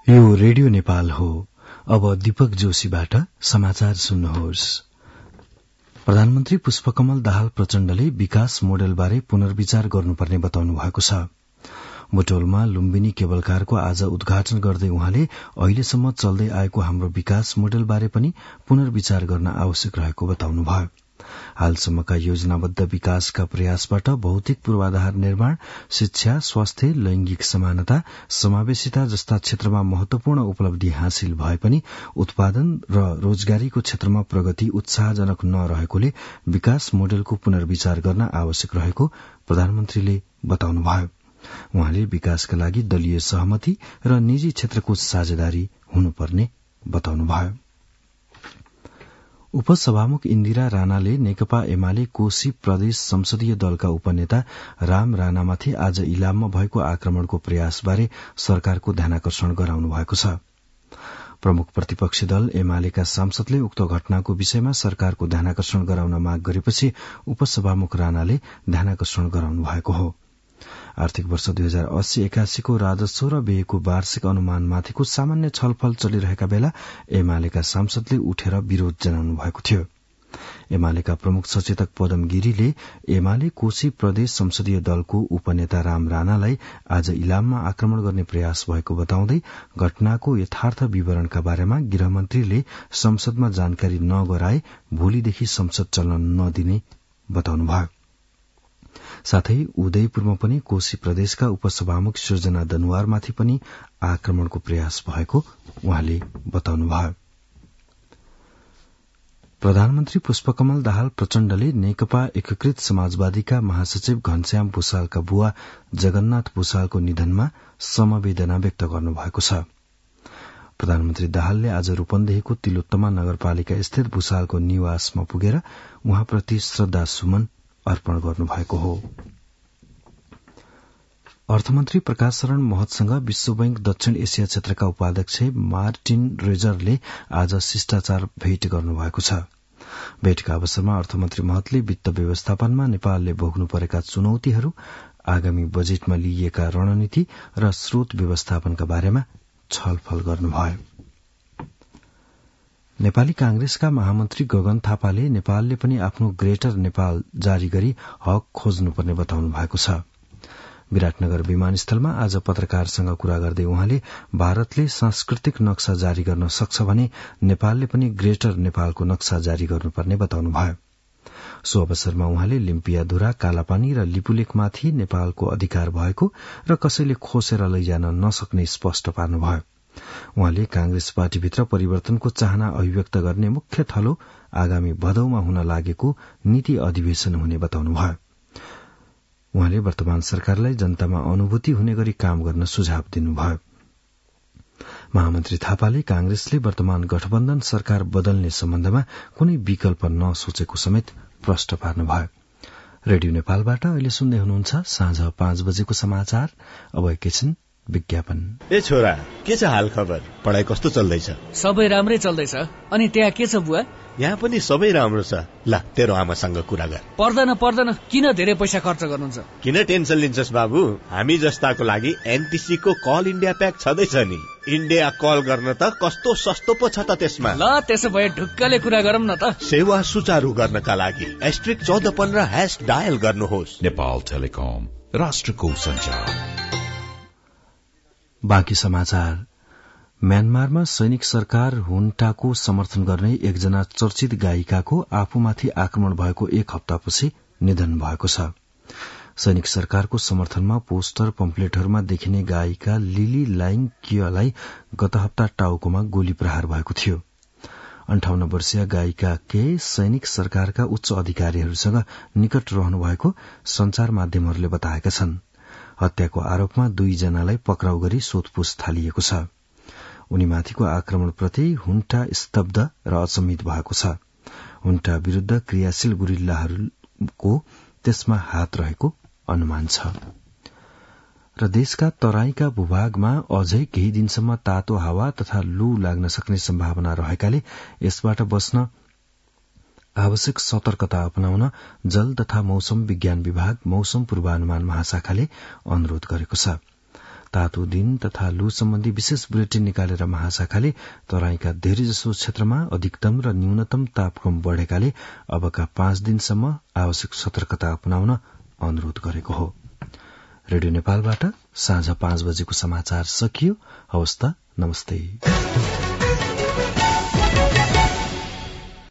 यो रेडियो नेपाल हो। अब दीपक जोशीबाट समाचार सुन्नुहोस्। प्रधानमन्त्री पुष्पकमल दाहाल प्रचण्डले विकास मोडेलबारे पुनर्विचार गर्नुपर्ने बताउनु भएको छ। बुटोलमा लुम्बिनी केबल कारको आज उद्घाटन गर्दै उहाँले अहिलेसम्म चल्दै आएको हाम्रो विकास मोडेलबारे पनि पुनर्विचार गर्न आवश्यक रहेको बताउनुभयो। हालसम्मका योजनाबद्ध विकासका प्रयासबाट भौतिक पूर्वाधार निर्माण, शिक्षा, स्वास्थ्य, लैंगिक समानता, समावेशिता जस्ता क्षेत्रमा महत्वपूर्ण उपलब्धि हासिल भए पनि उत्पादन र रोजगारीको क्षेत्रमा प्रगति उत्साहजनक नरहेकोले विकास मोडेलको पुनर्विचार गर्न आवश्यक रहेको प्रधानमन्त्रीले बताउनुभयो। उहाँले विकासका लागि दलीय सहमति र निजी क्षेत्रको साझेदारी हुनुपर्ने बताउनुभयो। उपसभामुख इन्दिरा राणाले नेकपा एमाले कोशी प्रदेश संसदीय दलका उपनेता राम राणामाथि आज इलाममा भएको आक्रमणको प्रयासबारे सरकारको ध्यानाकर्षण गराउनु भएको छ। प्रमुख प्रतिपक्षी दल एमालेका सांसदले उक्त घटनाको विषयमा सरकारको ध्यानाकर्षण गराउन माग गरेपछि उपसभामुख राणाले ध्यानाकर्षण गराउनु भएको हो। आर्थिक वर्ष 2080-81 को राजस्व र व्ययको वार्षिक अनुमानमाथिको सामान्य छलफल चलिरहेका बेला एमालेका सांसदले उठेर विरोध जनाउनु भएको थियो। एमालेका प्रमुख सचेतक पदम गिरीले एमाले कोशी प्रदेश संसदीय दलको उपनेता राम राणालाई आज इलाममा आक्रमण गर्ने प्रयास भएको बताउँदै घटनाको यथार्थ विवरणका बारेमा गृहमन्त्रीले संसदमा जानकारी नगराए भोलिदेखि संसद चल्न नदिने बताउनुभयो। साथै उदयपुरमा पनि कोशी प्रदेशका उपसभामुख सृजना दनुवारमाथि पनि आक्रमणको प्रयास भएको उहाँले बताउनुभयो। प्रधानमन्त्री पुष्पकमल दाहाल प्रचण्डले नेकपा एकीकृत समाजवादीका महासचिव घनश्याम भूषालका बुवा जगन्नाथ भूषालको निधनमा समवेदना व्यक्त गर्नुभएको छ। प्रधानमन्त्री दाहालले आज रूपन्देहीको तिलोत्तमा नगरपालिका स्थित भूषालको निवासमा पुगेर उहाँप्रति श्रद्धा सुमन अर्पण गर्नुभएको हो। अर्थमन्त्री प्रकाश शरण महतसँग विश्व बैंक दक्षिण एसिया क्षेत्रका उपाध्यक्ष मार्टिन रेजरले आज शिष्टाचार भेट गर्नुभएको छ। भेटका अवसरमा अर्थमन्त्री महतले वित्त व्यवस्थापनमा नेपालले भोग्नु परेका चुनौतीहरू, आगामी बजेटमा लिइएका रणनीति र स्रोत व्यवस्थापनका बारेमा छलफल गर्नुभयो। नेपाली कांग्रेसका महामन्त्री गगन थापाले नेपालले पनि आफ्नो ग्रेटर नेपाल जारी गरी हक खोज्नुपर्ने बताउनु भएको छ। विराटनगर विमानस्थलमा आज पत्रकारसँग कुरा गर्दै उहाँले भारतले सांस्कृतिक नक्सा जारी गर्न सक्छ भने नेपालले पनि ग्रेटर नेपालको नक्सा जारी गर्नुपर्ने बताउनुभयो। सो अवसरमा उहाँले लिम्पियाधुरा, कालापानी र लिपुलेखमाथि नेपालको अधिकार भएको र कसैले खोसेर लैजान नसक्ने स्पष्ट पार्नुभयो। उहाँले कांग्रेस पार्टीभित्र परिवर्तनको चाहना अभिव्यक्त गर्ने मुख्य थलो आगामी भदौमा हुन लागेको नीति अधिवेशन हुने बताउनुभयो। उहाँले वर्तमान सरकारलाई जनतामा अनुभूति हुने गरी काम गर्न सुझाव दिनुभयो। महामन्त्री थापाले कांग्रेसले वर्तमान गठबन्धन सरकार बदल्ने सम्बन्धमा कुनै विकल्प नसोचेको समेत प्रश्न पार्नुभयो। रेडियो नेपालबाट अहिले सुन्दै हुनुहुन्छ साँझ 5 बजेको समाचार। अब एकैछिन विज्ञापन। ए छोरा, के छ हाल खबर? पढाइ कस्तो चल्दैछ? सबै राम्रै चल्दैछ। अनि त्यहाँ के छ बुवा? यहाँ पनि सबै राम्रो छ। ल, तेरो आमासँग कुरा गर। पर्दैन, किन धेरै पैसा खर्च गर्नुहुन्छ? किन टेन्सन लिन्छस् बाबु? हामी जस्ताको लागि एनटीसी को कल इन्डिया प्याक छँदैछ नि। इन्डिया कल गर्न त कस्तो सस्तो पो छ त त्यसमा। ल, त्यसो भए ढुक्कले कुरा गरौँ न त। सेवा सुचारू गर्नका लागि *1415# डायल गर्नुहोस्। नेपाल टेलिकम, राष्ट्रको सञ्चार। बाँकी समाचार। म्यानमारमा सैनिक सरकार हुन्टाको समर्थन गर्ने एकजना चर्चित गायिकाको आफूमाथि आक्रमण भएको 1 हप्तापछि निधन भएको छ। सैनिक सरकारको समर्थनमा पोस्टर पम्फलेटहरूमा देखिने गायिका लिली लाइङ कियलाई गत हप्ता टाउकोमा गोली प्रहार भएको थियो। 58 वर्षीय गायिका के सैनिक सरकारका उच्च अधिकारीहरूसँग निकट रहनु भएको संचार माध्यमहरूले बताएका छन्। हत्याको आरोपमा 2 जनालाई पक्राउ गरी सोधपूछ थालिएको छ। उनीमाथिको आक्रमणप्रति हुन्टा स्तब्ध र अचम्मित भएको छ। हुन्टा विरूद्ध क्रियाशील गुरिल्लाहरूको त्यसमा हात रहेको अनुमान छ। र देशका तराईका भूभागमा अझै केही दिनसम्म तातो हावा तथा लू लाग्न सक्ने सम्भावना रहेकाले यसबाट बस्न आवश्यक सतर्कता अपनाउन जल तथा मौसम विज्ञान विभाग मौसम पूर्वानुमान महाशाखाले अनुरोध गरेको छ। तातो दिन तथा लू सम्बन्धी विशेष बुलेटिन निकालेर महाशाखाले तराईका धेरैजसो क्षेत्रमा अधिकतम र न्यूनतम तापक्रम बढ़ेकाले अबका 5 दिनसम्म आवश्यक सतर्कता अपनाउन अनुरोध गरेको हो। रेडियो नेपालबाट साँझ 5 बजेको समाचार सकियो। हवस् त, नमस्ते।